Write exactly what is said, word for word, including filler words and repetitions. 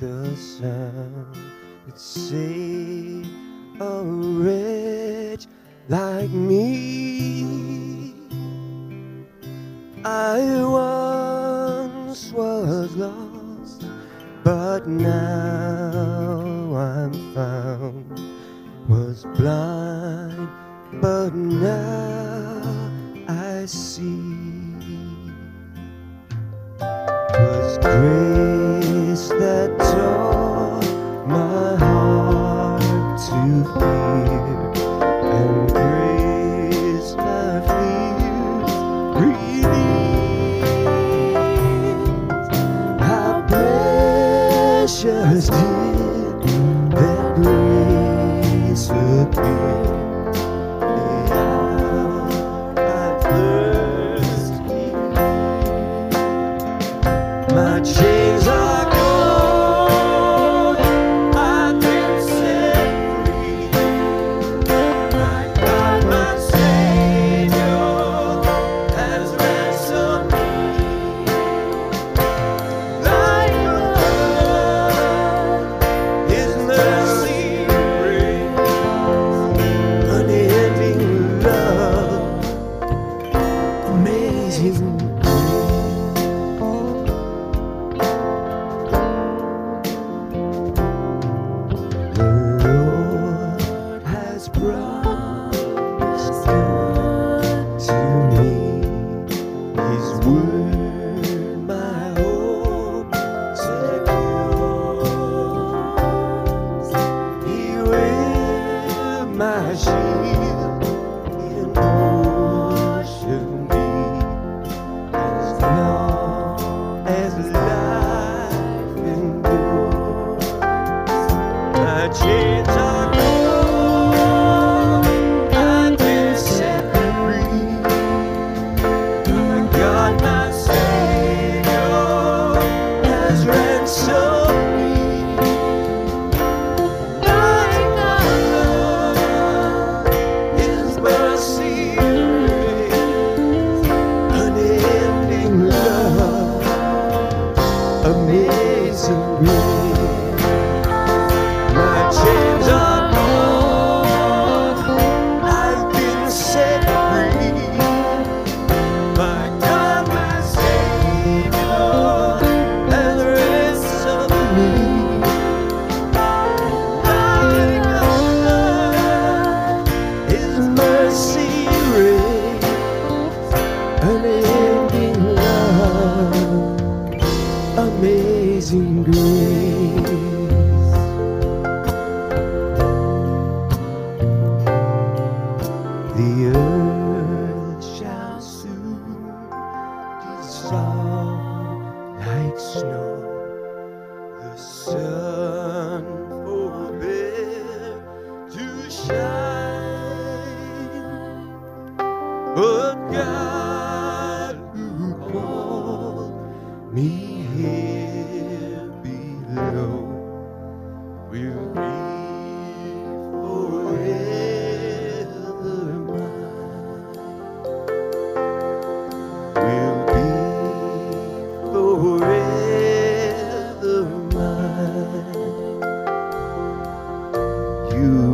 the sound that saved a wretch like me. I once was lost, but now I'm found. Was blind, but now I see. 'Twas grace that taught my heart to fear, and grace my fears relieved. How precious did that grace appear the hour I first believed. My chains are gone, I've been set free. My God, my Savior, has ransomed me. Like love, His mercy brings unending love, amazing. Promised good to me, His word my hope secures. He will my shield in ocean be, as long as life endures. My chains are amazing grace. My chains are gone, I've been set free. My God, my Savior, has ransomed me. My God, His mercy reigns, unending love, amazing grace. The earth shall soon dissolve like snow, the sun forbear to shine, but God who called me here below will be forever mine. Will be forever mine. You